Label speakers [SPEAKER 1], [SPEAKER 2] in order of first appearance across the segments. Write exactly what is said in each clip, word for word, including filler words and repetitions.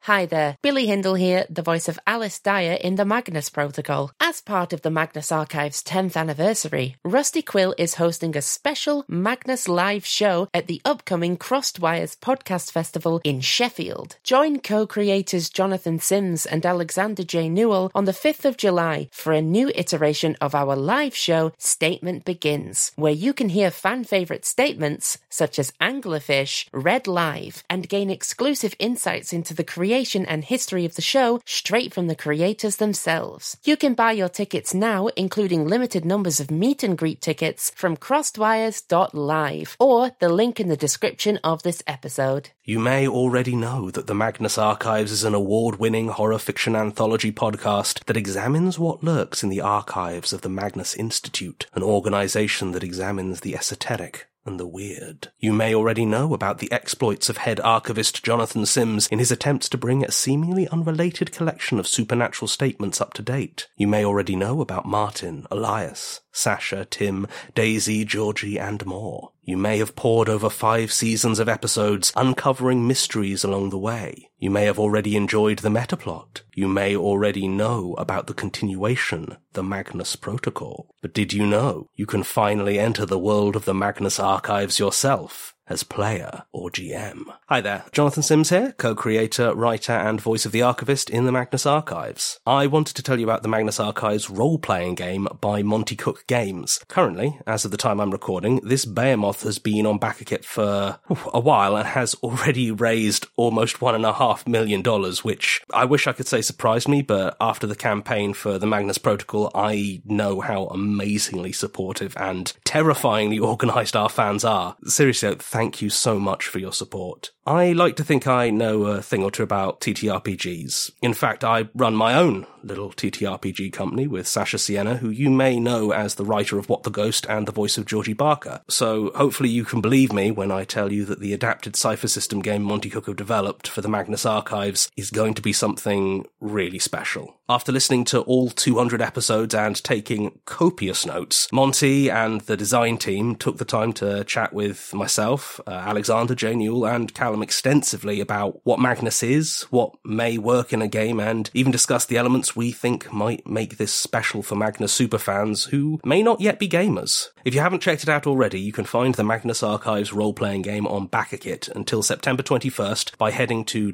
[SPEAKER 1] Hi there, Billy Hindle here, the voice of Alice Dyer in the Magnus Protocol. As part of the Magnus Archive's tenth anniversary, Rusty Quill is hosting a special Magnus live show at the upcoming Crossed Wires Podcast Festival in Sheffield. Join co-creators Jonathan Sims and Alexander J. Newell on the fifth of July for a new iteration of our live show, Statement Begins, where you can hear fan-favourite statements such as Anglerfish read live and gain exclusive insights into the creation and history of the show straight from the creators themselves. You can buy your tickets now, including limited numbers of meet and greet tickets, from crossedwires dot live or the link in the description of this episode.
[SPEAKER 2] You may already know that the Magnus Archives is an award-winning horror fiction anthology podcast that examines what lurks in the archives of the Magnus Institute, an organisation that examines the esoteric and the weird. You may already know about the exploits of head archivist Jonathan Sims in his attempts to bring a seemingly unrelated collection of supernatural statements up to date. You may already know about Martin, Elias, Sasha, Tim, Daisy, Georgie, and more. You may have pored over five seasons of episodes, uncovering mysteries along the way. You may have already enjoyed the metaplot. You may already know about the continuation, the Magnus Protocol. But did you know you can finally enter the world of the Magnus Archives yourself, as player or G M? Hi there, Jonathan Sims here, co-creator, writer and voice of the archivist in the Magnus Archives. I wanted to tell you about the Magnus Archives role-playing game by Monty Cook Games. Currently, as of the time I'm recording, this Behemoth has been on BackerKit for a while and has already raised almost one and a half million dollars, which I wish I could say surprised me, but after the campaign for the Magnus Protocol, I know how amazingly supportive and terrifyingly organised our fans are. Seriously, thank you so much for your support. I like to think I know a thing or two about T T R P Gs. In fact, I run my own little T T R P G company with Sasha Sienna, who you may know as the writer of What the Ghost and the voice of Georgie Barker. So hopefully you can believe me when I tell you that the adapted Cypher System game Monty Cook have developed for the Magnus Archives is going to be something really special. After listening to all two hundred episodes and taking copious notes, Monty and the design team took the time to chat with myself, uh, Alexander J. Newell, and Callum extensively about what Magnus is, what may work in a game, and even discuss the elements we think might make this special for Magnus superfans who may not yet be gamers. If you haven't checked it out already, you can find the Magnus Archives role-playing game on BackerKit until September twenty-first by heading to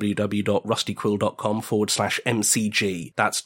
[SPEAKER 2] www.rustyquill.com forward slash MCG. That's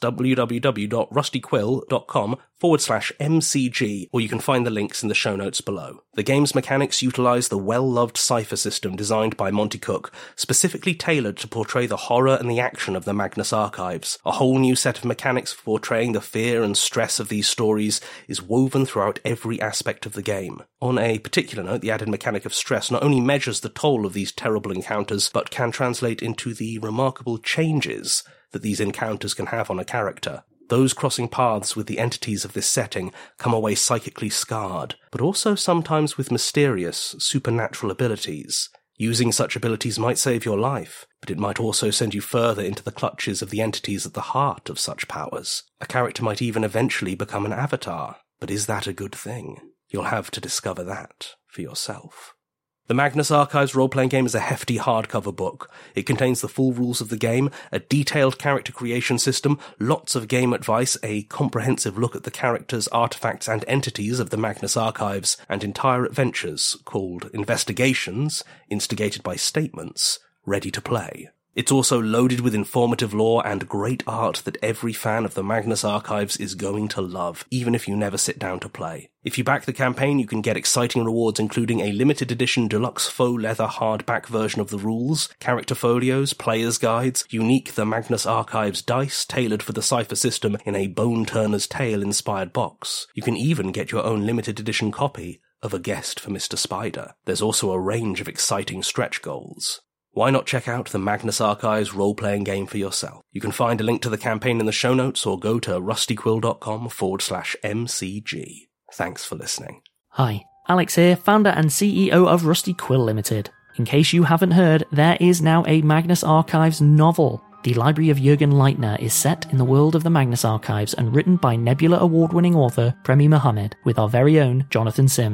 [SPEAKER 2] www.rustyquill.com forward slash MCG, or you can find the links in the show notes below. The game's mechanics utilise the well-loved Cypher system designed by Monty Cook, specifically tailored to portray the horror and the action of the Magnus Archives. A whole new set of mechanics for portraying the fear and stress of these stories is woven throughout every aspect of the game. On a particular note, the added mechanic of stress not only measures the toll of these terrible encounters, but can translate into the remarkable changes that these encounters can have on a character. Those crossing paths with the entities of this setting come away psychically scarred, but also sometimes with mysterious, supernatural abilities. Using such abilities might save your life, but it might also send you further into the clutches of the entities at the heart of such powers. A character might even eventually become an avatar, but is that a good thing? You'll have to discover that for yourself. The Magnus Archives role-playing game is a hefty hardcover book. It contains the full rules of the game, a detailed character creation system, lots of game advice, a comprehensive look at the characters, artifacts and entities of the Magnus Archives, and entire adventures called Investigations, instigated by statements, ready to play. It's also loaded with informative lore and great art that every fan of the Magnus Archives is going to love, even if you never sit down to play. If you back the campaign, you can get exciting rewards including a limited edition deluxe faux leather hardback version of the rules, character folios, player's guides, unique The Magnus Archives dice tailored for the Cypher system in a Bone Turner's Tale inspired box. You can even get your own limited edition copy of A Guest for Mister Spider. There's also a range of exciting stretch goals. Why not check out the Magnus Archives role-playing game for yourself? You can find a link to the campaign in the show notes or go to rustyquill.com forward slash MCG. Thanks for listening.
[SPEAKER 3] Hi, Alex here, founder and C E O of Rusty Quill Limited. In case you haven't heard, there is now a Magnus Archives novel. The Library of Jürgen Leitner is set in the world of the Magnus Archives and written by Nebula award-winning author Premi Mohammed with our very own Jonathan Sims.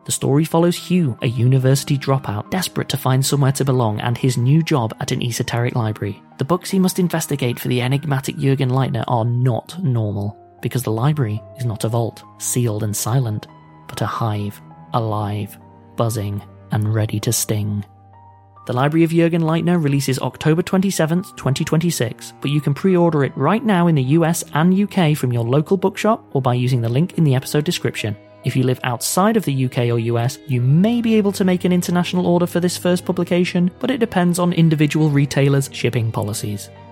[SPEAKER 3] The story follows Hugh, a university dropout, desperate to find somewhere to belong, and his new job at an esoteric library. The books he must investigate for the enigmatic Jürgen Leitner are not normal, because the library is not a vault, sealed and silent, but a hive, alive, buzzing, and ready to sting. The Library of Jürgen Leitner releases October twenty-seventh, twenty twenty-six, but you can pre-order it right now in the U S and U K from your local bookshop or by using the link in the episode description. If you live outside of the U K or U S, you may be able to make an international order for this first publication, but it depends on individual retailers' shipping policies.